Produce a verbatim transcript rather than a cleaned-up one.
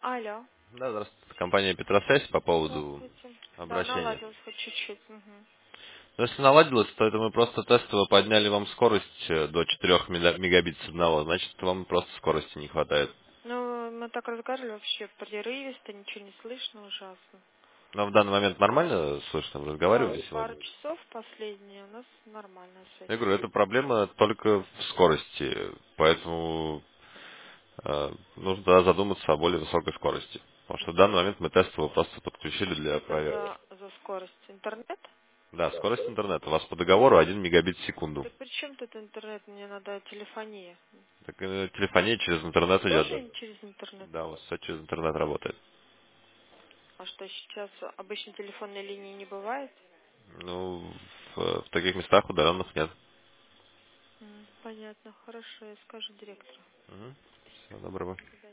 Алло. Да, здравствуйте. Компания Петросвязь по поводу Здравствуйте. Да, обращения. наладилось хоть чуть-чуть. Мгм. Ну, если наладилось, то это мы просто тестово подняли вам скорость э, до четырёх мега- мегабит с одного. Значит, вам просто скорости не хватает. Ну, мы так разговаривали вообще прерывисто, ничего не слышно, ужасно. Но в данный момент нормально слышно, вы Да, разговаривали вот пару сегодня? часов последние у нас нормальная связь. Я говорю, это проблема только в скорости, поэтому э, нужно тогда задуматься о более высокой скорости. Потому что в данный момент мы тестово просто подключили Что для это проверки. за, за скорость? Интернет? Да, скорость интернета. У вас по договору один мегабит в секунду. Так при чем тут интернет? Мне надо телефония. Так э, телефония через интернет идет. Тоже через интернет? Да, у вас все через интернет работает. А что, сейчас обычно телефонной линии не бывает? Ну, в, в таких местах удаленных нет. М, понятно, хорошо, я скажу директору. Угу. Всего доброго.